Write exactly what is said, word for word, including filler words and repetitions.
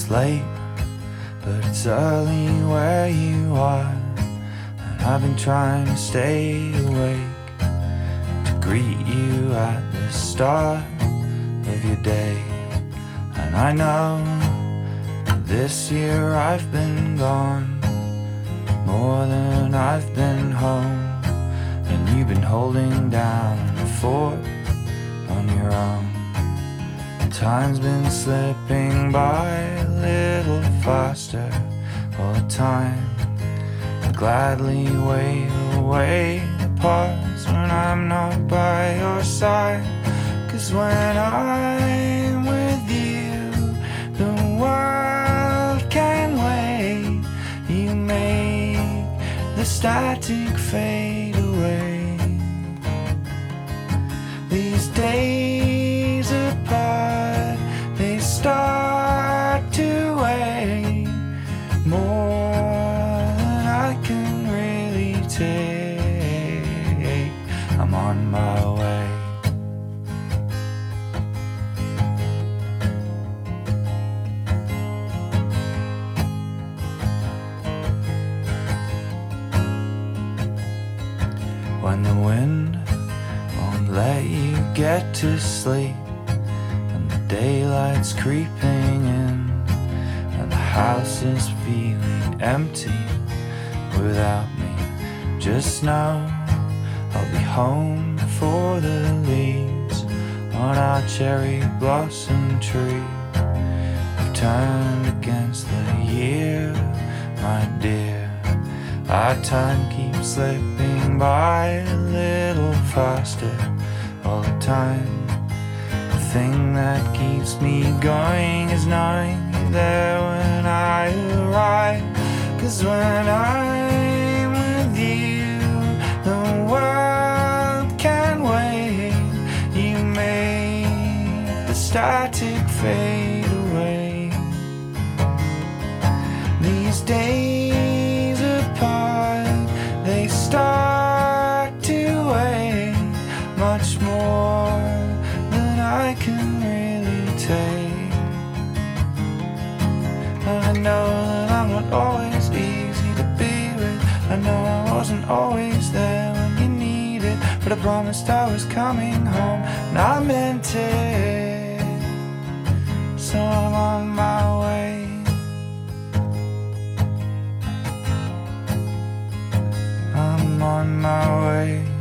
It's late, but it's early where you are, and I've been trying to stay awake to greet you at the start of your day. And I know that this year I've been gone more than I've been home, and you've been holding down the fort on your own. Time's been slipping by a little faster all the time. I gladly wave away the parts when I'm not by your side, 'cause when I'm with you, the world can wait. You make the static fade away. These days apart, they start to weigh more than I can really take. I'm on my way. When the wind won't let you get to sleep, and the daylight's creeping in, and the house is feeling empty without me, just know I'll be home before the leaves on our cherry blossom tree have turned against the year, my dear. Our time keeps slipping by a little faster all the time. The thing that keeps me going is knowing you're there when I arrive. 'Cause when I'm with you, the world can wait. You make the static fade away. These days apart, they start to weigh much more than I can really take. And I know that I'm not always easy to be with. I know I wasn't always there when you needed, but I promised I was coming home, and I meant it. So I'm on my way. I'm on my way.